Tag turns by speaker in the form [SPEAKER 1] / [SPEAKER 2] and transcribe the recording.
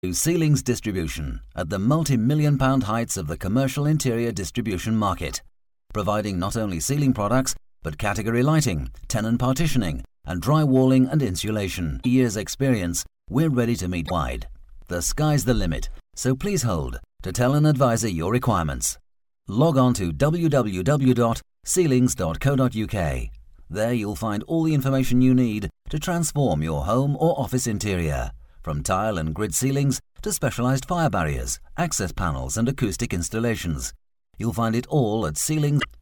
[SPEAKER 1] Ceilings Distribution at the multi-million-pound heights of the commercial interior distribution market, providing not only ceiling products but category lighting, tenant partitioning, and drywalling and insulation. Years experience, we're ready to meet wide. The sky's the limit, so please hold to tell an advisor your requirements. Log on to www.ceilings.co.uk. There you'll find all the information you need to transform your home or office interior, from tile and grid ceilings to specialised fire barriers, access panels and acoustic installations. You'll find it all at Ceilings.